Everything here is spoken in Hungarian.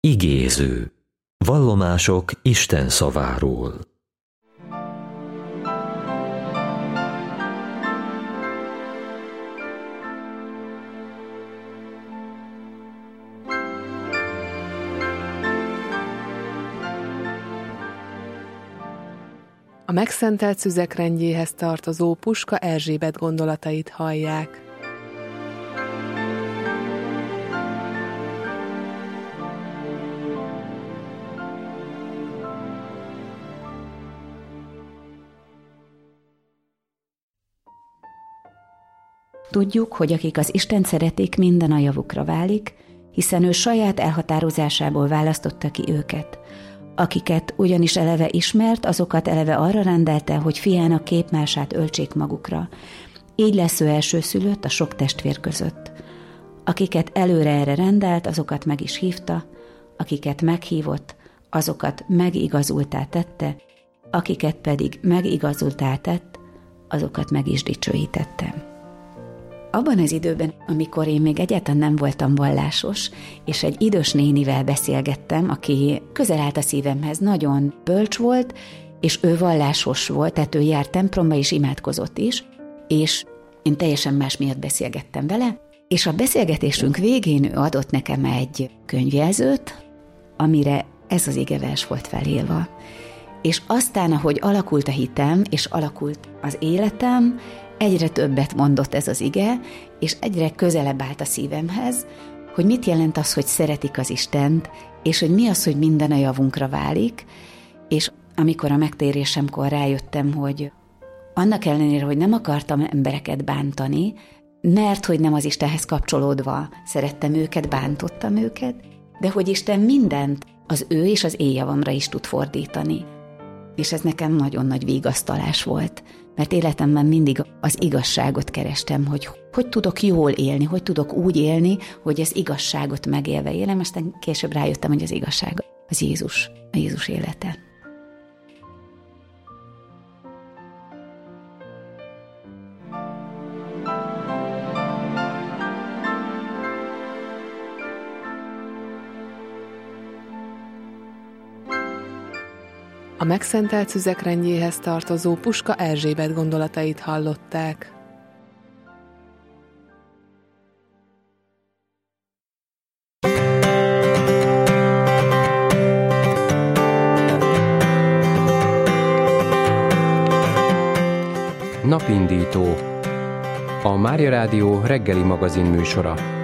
Igéző. Vallomások Isten szaváról. A megszentelt szüzek rendjéhez tartozó Puska Erzsébet gondolatait hallják. Tudjuk, hogy akik az Istent szeretik, minden a javukra válik, hiszen ő saját elhatározásából választotta ki őket. Akiket ugyanis eleve ismert, azokat eleve arra rendelte, hogy fiának képmását öltsék magukra. Így lesz ő elsőszülött a sok testvér között. Akiket előre erre rendelt, azokat meg is hívta, akiket meghívott, azokat megigazultá tette, akiket pedig megigazultá tett, azokat meg is dicsőítette. Abban az időben, amikor én még egyáltalán nem voltam vallásos, és egy idős nénivel beszélgettem, aki közel állt a szívemhez, nagyon bölcs volt, és ő vallásos volt, tehát ő járt templomba és imádkozott is, és én teljesen más miatt beszélgettem vele, és a beszélgetésünk végén ő adott nekem egy könyvjelzőt, amire ez az igevers volt felírva. És aztán, ahogy alakult a hitem, és alakult az életem, egyre többet mondott ez az ige, és egyre közelebb állt a szívemhez, hogy mit jelent az, hogy szeretik az Istent, és hogy mi az, hogy minden a javunkra válik, és amikor a megtérésemkor rájöttem, hogy annak ellenére, hogy nem akartam embereket bántani, mert hogy nem az Istenhez kapcsolódva szerettem őket, bántottam őket, de hogy Isten mindent az ő és az én javamra is tud fordítani. És ez nekem nagyon nagy vigasztalás volt, mert életemben mindig az igazságot kerestem, hogy tudok jól élni, hogy tudok úgy élni, hogy az igazságot megélve élem, aztán később rájöttem, hogy az igazság az Jézus, a Jézus élete. A megszentelt szüzek rendjéhez tartozó Puska Erzsébet gondolatait hallották. Napindító. A Mária Rádió reggeli magazin műsora.